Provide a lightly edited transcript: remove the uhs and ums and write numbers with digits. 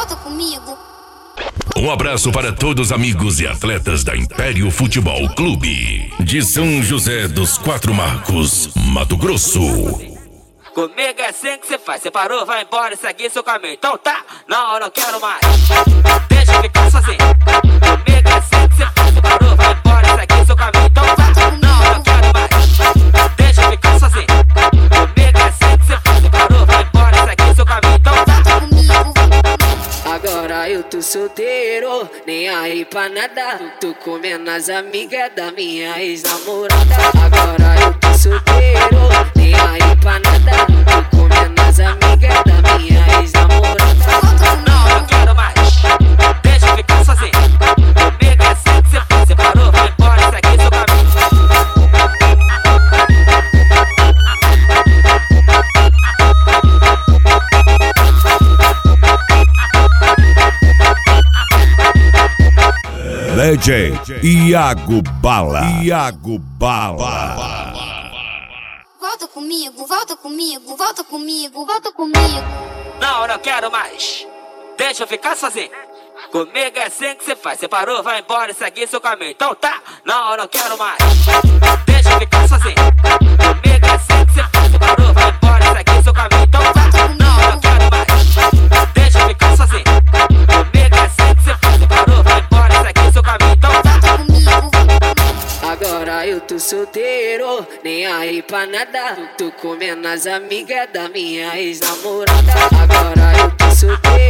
volta comigo. Um abraço para todos os amigos e atletas da Império Futebol Clube de São José dos Quatro Marcos, Mato Grosso. Comigo é assim que cê faz, cê parou, vai embora e segue seu caminho. Então tá, não, eu não quero mais, deixa eu ficar sozinho. Comigo é assim que cê faz, cê parou, vai embora e segue seu caminho. Então tá, não, eu não quero mais, deixa eu ficar sozinho. Comigo é assim que cê faz, cê parou, vai embora e segue seu caminho. Então tá. Agora eu tô solteiro, nem aí pra nada. Tô comendo as amigas da minha ex-namorada. Agora eu tô solteiro, nem aí pra nada. Tô comendo as amigas da minha ex-namorada. Não, eu não quero mais, deixa eu ficar sozinho. Comigo é assim que cê faz, cê parou, vai embora e segue seu caminho. DJ Iago Bala. Iago Bala. Volta comigo, volta comigo, volta comigo, volta comigo. Não, eu não quero mais, deixa eu ficar sozinho. Comigo é assim que cê faz, cê parou, vai embora e segue seu caminho. Então tá, não, eu não quero mais, deixa eu ficar sozinho. Comigo é assim que cê faz, cê parou, vai embora e segue seu caminho. Então tá, não, eu não quero mais, deixa eu ficar sozinho. Comigo é assim que cê faz, cê parou, vai embora e segue seu caminho. Então tá. Agora eu tô solteiro, nem aí pra nada. Tô comendo as amigas da minha ex-namorada. Agora eu tô solteiro.